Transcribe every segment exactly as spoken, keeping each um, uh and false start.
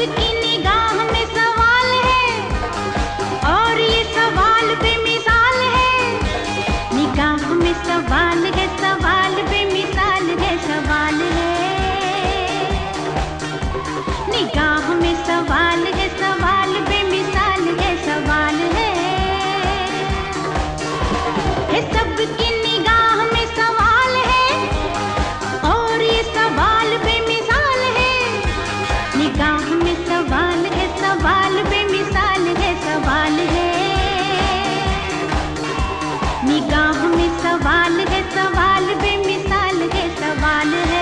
सबकी निगाह में सवाल है और ये सवाल बेमिसाल है। निगाह में सवाल है, सवाल बेमिसाल है, सवाल है। निगाह में सवाल है, सवाल बेमिसाल है, सवाल है। है सबकी निगाह में सवाल है और ये सवाल बेमिसाल है। निगाह में सवाल है, सवाल बेमिसाल है, सवाल है। निगाह में सवाल है, सवाल बेमिसाल है, सवाल है।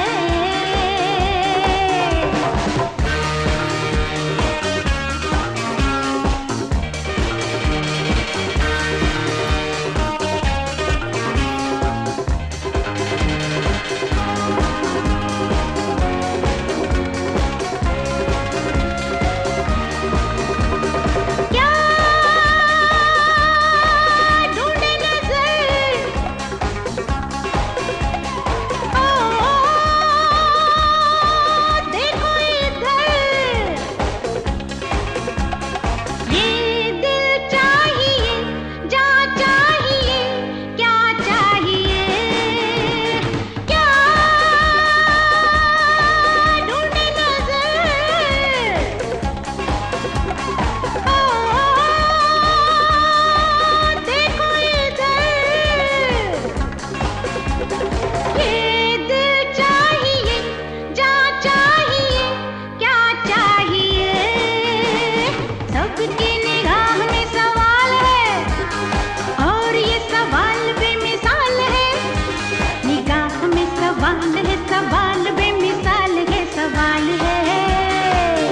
सबकी निगाह में सवाल है और ये सवाल बेमिसाल है। निगाह में सवाल है, सवाल बेमिसाल है, सवाल है।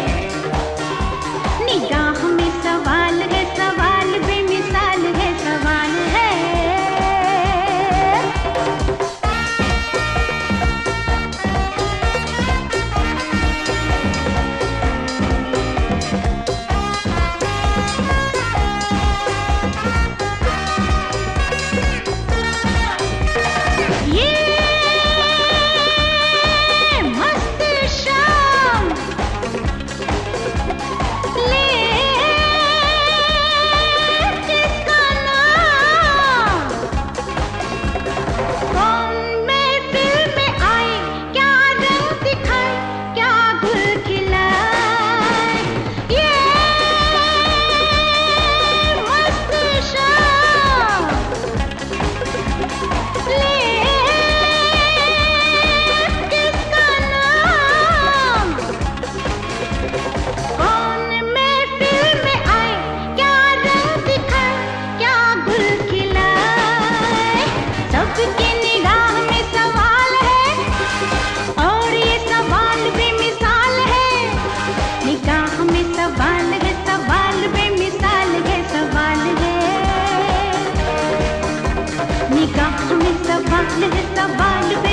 निगाह में सवाल है, सवाल बेमिसाल है, सवाल है। सबकी निगाह में सवाल है और ये सवाल बेमिसाल है। निगाह में सवाल है, सवाल बेमिसाल है, सवाल है। निगाह में सवाल है, सवाल